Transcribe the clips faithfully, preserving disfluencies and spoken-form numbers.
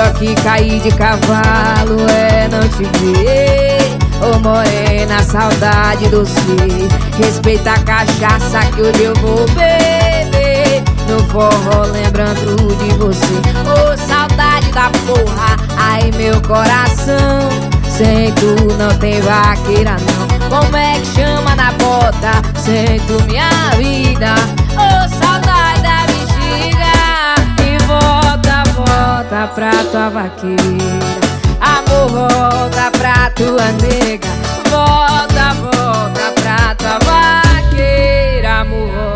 pior que cair de cavalo é não te ver. Ô morena, saudade doce, respeita a cachaça que hoje eu vou beber no forró lembrando de você. Ô saudade da porra, ai meu coração, sem tu não tem vaqueira não. Como é que chama na bota, sem tu minha vida. Ô saudade da bexiga, e volta, volta pra tua vaqueira. Amor, volta pra tua nega. Volta, volta pra tua vaqueira, amor.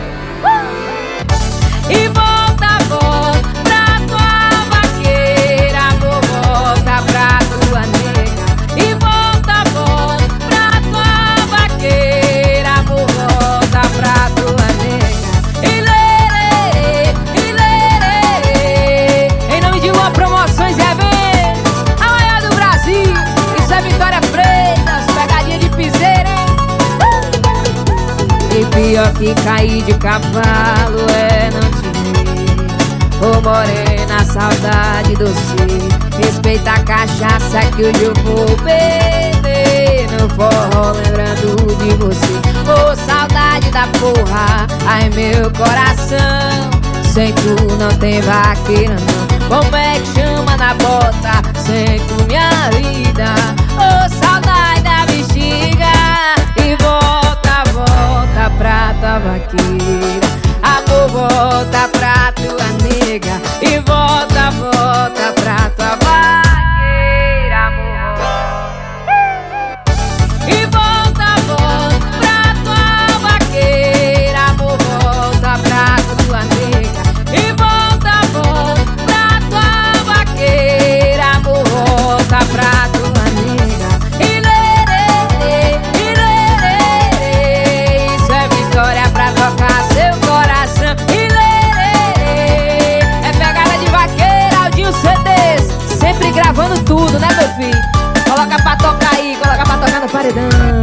uh! E volta, volta pra tua vaqueira, amor. Volta pra tua nega. E volta, volta pra tua vaqueira, amor. Volta pra tua nega. E lerê, e lerê. Em nome de Uma Promoções e Eventos, isso é Vitória Freitas, pegadinha de piseira, hein? E pior que cair de cavalo é não te ver. Ô morena, saudade doce, respeita a cachaça que hoje eu vou beber no forró lembrando de você. Ô saudade da porra, ai meu coração, sem tu não tem vaqueira não. Como é que chama na bota, sem tu minha vida. Ô saudade da bexiga, e volta, volta pra tua vaqueira. Amor, volta pra tua nega. E volta, volta pra tua vaqueira, amor. E volta, volta pra tua vaqueira, amor. Volta pra tua nega. E volta, volta pra tua vaqueira, amor. Volta pra tua nega. E lerê, e lerê. Isso é Vitória pra tocar seu coração. E lerê, é pegada de vaqueira, Aldinho C Ds, sempre gravando tudo, né meu filho? Coloca pra tocar aí, coloca pra tocar no paredão.